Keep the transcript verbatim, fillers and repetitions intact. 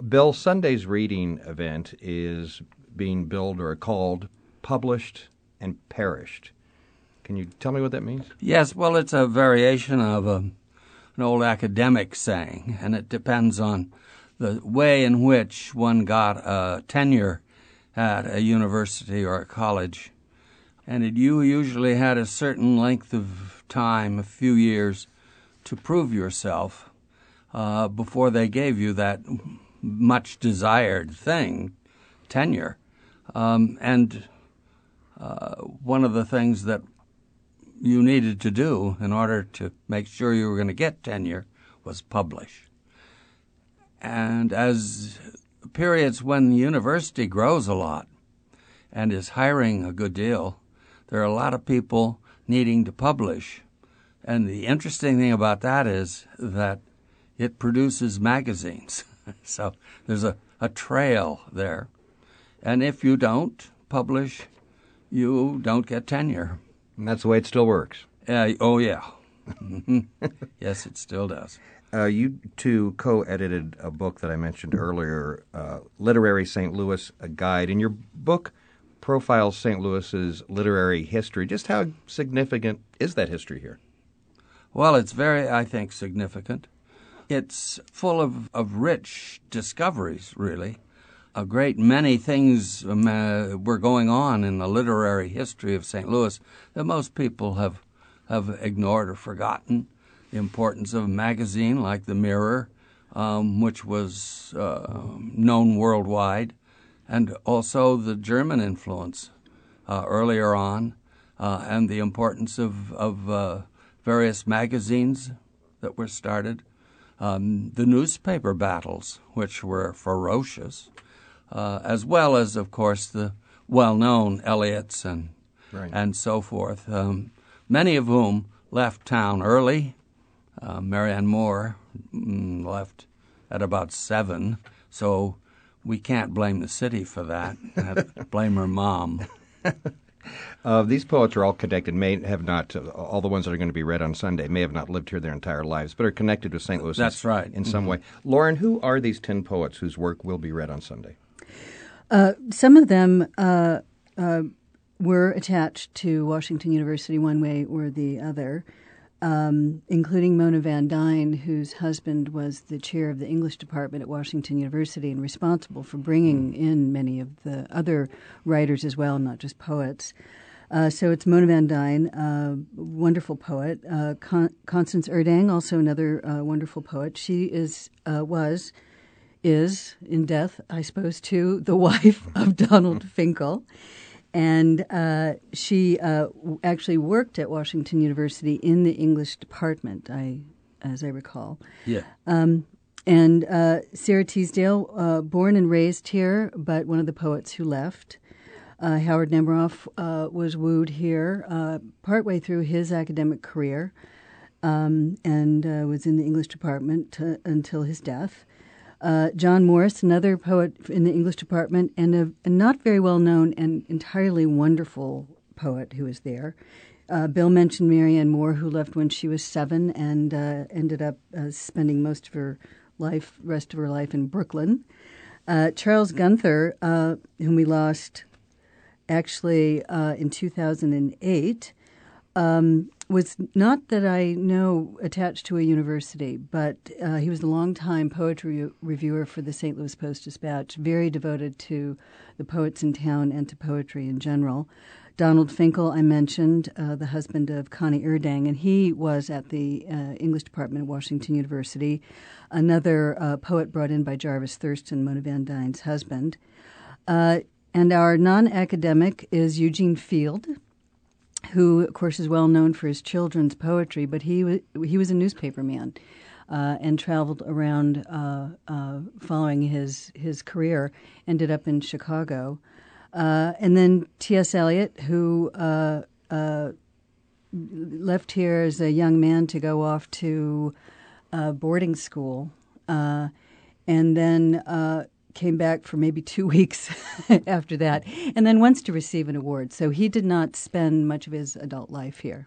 Bill, Sunday's reading event is being billed or called Published and Perished. Can you tell me what that means? Yes, well, it's a variation of a, an old academic saying, and it depends on the way in which one got a tenure at a university or a college. And it, you usually had a certain length of time, a few years, to prove yourself uh, before they gave you that much desired thing, tenure. Um, and uh, one of the things that you needed to do in order to make sure you were going to get tenure was publish. And as periods when the university grows a lot and is hiring a good deal, there are a lot of people needing to publish. And the interesting thing about that is that it produces magazines. So there's a, a trail there. And if you don't publish, you don't get tenure. And that's the way it still works. Uh, oh, yeah. Yes, it still does. Uh, you two co-edited a book that I mentioned earlier, uh, Literary Saint Louis, A Guide. And your book profiles Saint Louis's literary history. Just how significant is that history here? Well, it's very, I think, significant. It's full of, of rich discoveries, really. A great many things um, uh, were going on in the literary history of Saint Louis that most people have, have ignored or forgotten. The importance of a magazine like the Mirror, um, which was uh, known worldwide, and also the German influence uh, earlier on, uh, and the importance of, of uh, various magazines that were started, um, the newspaper battles, which were ferocious, uh, as well as, of course, the well-known Eliots and right. and so forth, um, many of whom left town early. Uh, Marianne Moore mm, left at about seven, so we can't blame the city for that. Blame her mom. Uh, these poets are all connected, may have not, uh, all the ones that are going to be read on Sunday, may have not lived here their entire lives, but are connected with Saint Louis. That's right. In some mm-hmm. way. Lauren, who are these ten poets whose work will be read on Sunday? Uh, some of them uh, uh, were attached to Washington University one way or the other. Um, including Mona Van Dyne, whose husband was the chair of the English department at Washington University and responsible for bringing in many of the other writers as well, not just poets. Uh, so it's Mona Van Dyne, uh, wonderful poet. Uh, Con- Constance Erdang, also another uh, wonderful poet. She is, uh, was, is, in death, I suppose, too, the wife of Donald Finkel. And uh, she uh, actually worked at Washington University in the English department, I, as I recall. Yeah. Um, and uh, Sarah Teasdale, uh, born and raised here, but one of the poets who left. Uh, Howard Nemeroff uh, was wooed here uh, partway through his academic career um, and uh, was in the English department to, until his death. Uh, John Morris, another poet in the English department, and a, a not very well-known and entirely wonderful poet who was there. Uh, Bill mentioned Marianne Moore, who left when she was seven and uh, ended up uh, spending most of her life, rest of her life in Brooklyn. Uh, Charles Gunther, uh, whom we lost actually uh, in two thousand eight, um, was not that I know attached to a university, but uh, he was a longtime poetry reviewer for the Saint Louis Post-Dispatch, very devoted to the poets in town and to poetry in general. Donald Finkel, I mentioned, uh, the husband of Connie Erdang, and he was at the uh, English department at Washington University, another uh, poet brought in by Jarvis Thurston, Mona Van Dyne's husband. Uh, and our non-academic is Eugene Field, who, of course, is well known for his children's poetry, but he was, he was a newspaperman uh, and traveled around uh, uh, following his, his career, ended up in Chicago. Uh, and then T S. Eliot, who uh, uh, left here as a young man to go off to uh, boarding school, uh, and then uh, came back for maybe two weeks after that, and then wants to receive an award. So he did not spend much of his adult life here.